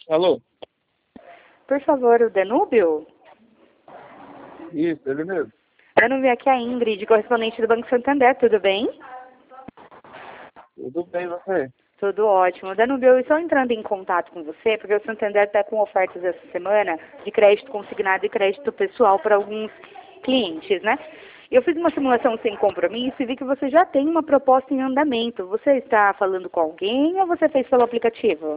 Alô? Por favor, o Danúbio? Isso, ele mesmo. Danúbio, aqui é a Ingrid, correspondente do Banco Santander, tudo bem? Tudo bem, você? Tudo ótimo. Danúbio, eu estou entrando em contato com você porque o Santander está com ofertas essa semana de crédito consignado e crédito pessoal para alguns clientes, né? Eu fiz uma simulação sem compromisso e vi que você já tem uma proposta em andamento. Você está falando com alguém ou você fez pelo aplicativo?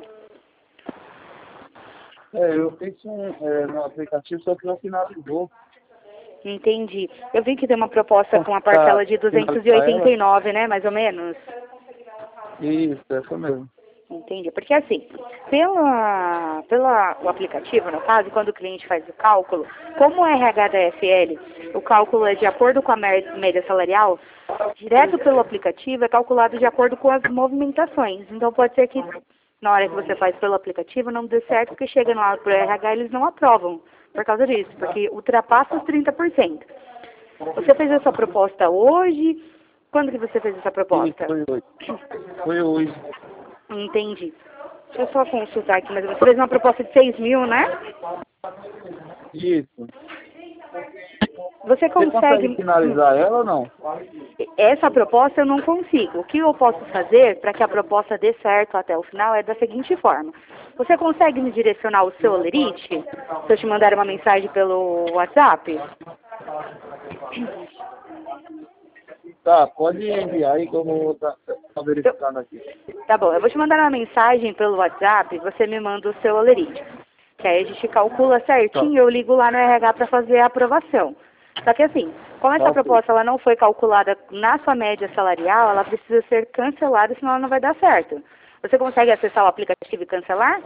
Eu fiz no aplicativo, só que não finalizou. Entendi. Eu vi que tem uma proposta com a Pra parcela de finalizar ela? 289, né, mais ou menos? Isso, essa mesmo. Entendi. Porque assim, o aplicativo, no caso, quando o cliente faz o cálculo, como é RH da FL, o cálculo é de acordo com a média salarial, direto pelo aplicativo é calculado de acordo com as movimentações. Então pode ser que na hora que você faz pelo aplicativo não dê certo, porque chega lá pro RH eles não aprovam por causa disso, porque ultrapassa os 30%. Você fez essa proposta hoje? Quando que você fez essa Isso, proposta? foi hoje. Foi hoje. Entendi. Deixa eu só consultar aqui, mas você fez uma proposta de 6 mil, né? Isso. Você Você consegue consegue... finalizar ela ou não? Essa proposta eu não consigo. O que eu posso fazer para que a proposta dê certo até o final é da seguinte forma. Você consegue me direcionar o seu Olerite? Se eu te mandar uma mensagem pelo WhatsApp? Tá, pode enviar aí que eu vou estar verificando aqui. Tá bom, eu vou te mandar uma mensagem pelo WhatsApp e você me manda o seu Olerite. Que aí a gente calcula Tá. certinho e eu ligo lá no RH para fazer a aprovação. Só que assim, como essa Tá, ok. proposta ela não foi calculada na sua média salarial, ela precisa ser cancelada, senão ela não vai dar certo. Você consegue acessar o aplicativo e cancelar?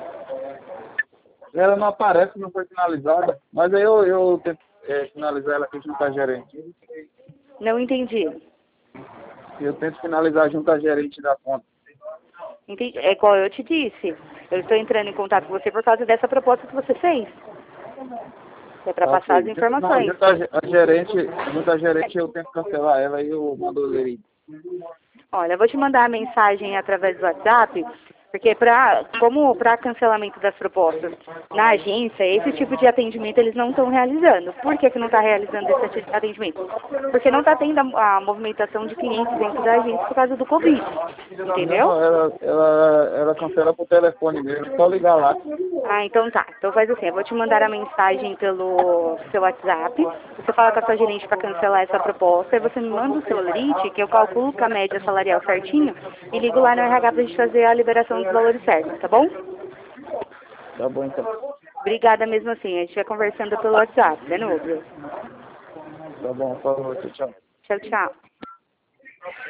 Ela não aparece, não foi finalizada. Mas aí eu tento finalizar ela aqui junto à gerente. Não entendi. Eu tento finalizar junto à gerente da conta. Entendi. É igual eu te disse. Eu estou entrando em contato com você por causa dessa proposta que você fez. É para Tá, passar as ok. Não, informações. junto à gerente eu tento cancelar ela e eu mando o ler. Olha, eu vou te mandar a mensagem através do WhatsApp, porque como para cancelamento das propostas na agência, esse tipo de atendimento eles não estão realizando. Por que não está realizando esse atendimento? Porque não está tendo a movimentação de clientes dentro da agência por causa do Covid. Entendeu? Não, ela cancela por telefone mesmo, só ligar lá. Ah, então tá. Então faz assim, eu vou te mandar a mensagem pelo seu WhatsApp, você fala com a sua gerente para cancelar essa proposta, e você me manda o seu limite, que eu calculo com a média salarial certinho, e ligo lá no RH pra gente fazer a liberação dos valores certos, tá bom? Tá bom então. Obrigada mesmo assim, a gente vai conversando pelo WhatsApp, Danúbio. Tá bom, falou, tchau. Tchau, tchau.